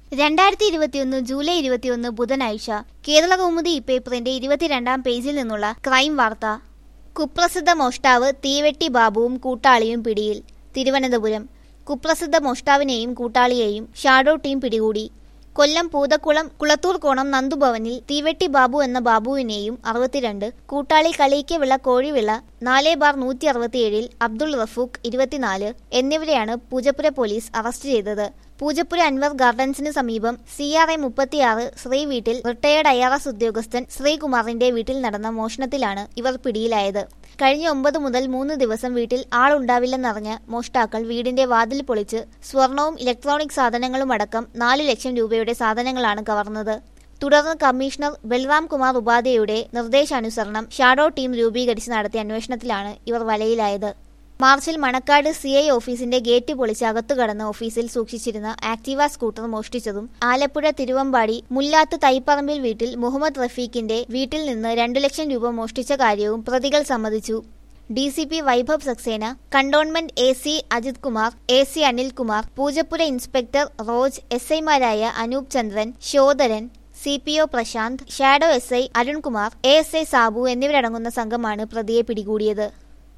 2021 July 21 ബുധനാഴ്ച കേരളകൗമുദി പേപ്പറിന്റെ 22-ാം പേജിൽ നിന്നുള്ള ക്രൈം വാർത്ത. കുപ്രസിദ്ധ മോഷ്ടാവ് തീവെട്ടി ബാബുവും കൂട്ടാളിയും പിടിയിൽ. തിരുവനന്തപുരം. കുപ്രസിദ്ധ മോഷ്ടാവിനെയും കൂട്ടാളിയെയും ഷാഡോ ടീം പിടികൂടി. കൊല്ലം പൂതക്കുളം കുളത്തൂർക്കോണം നന്ദുഭവനിൽ തീവെട്ടി ബാബു എന്ന ബാബുവിനെയും 62, കൂട്ടാളി കളീക്കവിള കോഴിവിള 4/167 അബ്ദുൾ റഫൂഖ് 24 എന്നിവരെയാണ് പൂജപ്പുര പോലീസ് അറസ്റ്റ് ചെയ്തത്. പൂജപ്പുര അൻവർ ഗാർഡൻസിന് സമീപം CRA 36 ശ്രീ വീട്ടിൽ റിട്ടയേർഡ് IRS ഉദ്യോഗസ്ഥൻ ശ്രീകുമാറിന്റെ വീട്ടിൽ നടന്ന മോഷണത്തിലാണ് ഇവർ പിടിയിലായത്. കഴിഞ്ഞ 9 മുതൽ 3 ദിവസം വീട്ടിൽ ആളുണ്ടാവില്ലെന്നറിഞ്ഞ മോഷ്ടാക്കൾ വീടിന്റെ വാതിൽ പൊളിച്ച് സ്വർണവും ഇലക്ട്രോണിക് സാധനങ്ങളും അടക്കം 4 ലക്ഷം രൂപയുടെ സാധനങ്ങളാണ് കവർന്നത്. തുടർന്ന് കമ്മീഷണർ ബൽറാം കുമാർ ഉപാധ്യായയുടെ നിർദ്ദേശാനുസരണം ഷാഡോ ടീം രൂപീകരിച്ച് നടത്തിയ അന്വേഷണത്തിലാണ് ഇവർ വലയിലായത്. മാർച്ചിൽ മണക്കാട് CI ഓഫീസിന്റെ ഗേറ്റ് പൊളിച്ച് അകത്തു കടന്ന് ഓഫീസിൽ സൂക്ഷിച്ചിരുന്ന ആക്ടീവ സ്കൂട്ടർ മോഷ്ടിച്ചതും ആലപ്പുഴ തിരുവമ്പാടി മുല്ലാത്ത് തൈപ്പറമ്പിൽ വീട്ടിൽ മുഹമ്മദ് റഫീഖിന്റെ വീട്ടിൽ നിന്ന് 2 ലക്ഷം രൂപ മോഷ്ടിച്ച കാര്യവും പ്രതികൾ സമ്മതിച്ചു. DCP Vaibhav Saxena, cantonment AC Ajith Kumar, AC Anilkumar, Poojappura inspector Roj, SIമാരായ Anoop Chandran, Sodharan, CPO Prashanth, shadow SI Arunkumar, ASI Sabu എന്നിവരടങ്ങുന്ന സംഘമാണ് പ്രതിയെ പിടികൂടിയത്.